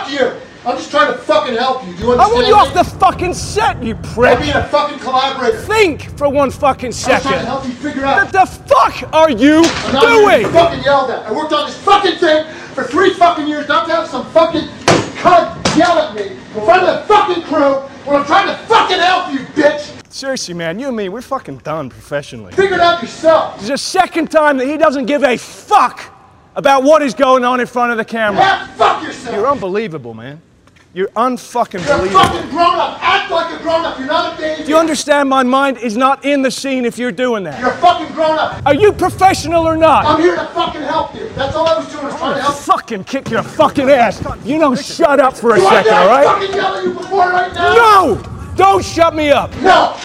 Fuck you. I'm just trying to fucking help you. Do you understand? I want you off the fucking set, you prick. I'm being a fucking collaborator. Think for one fucking second. I'm trying to help you figure out. What the fuck are you doing? I'm fucking yelled at. I worked on this fucking thing for 3 fucking years, not to have some fucking cunt yell at me in front of the fucking crew when I'm trying to fucking help you, bitch. Seriously, man, you and me, we're fucking done professionally. Figure it out yourself. This is the second time that he doesn't give a fuck about what is going on in front of the camera. Yeah, fuck yourself. You're unbelievable, man. You're unfucking You're a believable. fucking grown-up. Act like a grown-up. You're not a baby. Do you understand my mind is not in the scene if you're doing that? You're a fucking grown-up. Are you professional or not? I'm here to fucking help you. That's all I was doing, was trying to help you. Fucking kick your fucking ass. You know, shut up for a second, all Do I right? fucking yell at you before right now? No! Don't shut me up. No.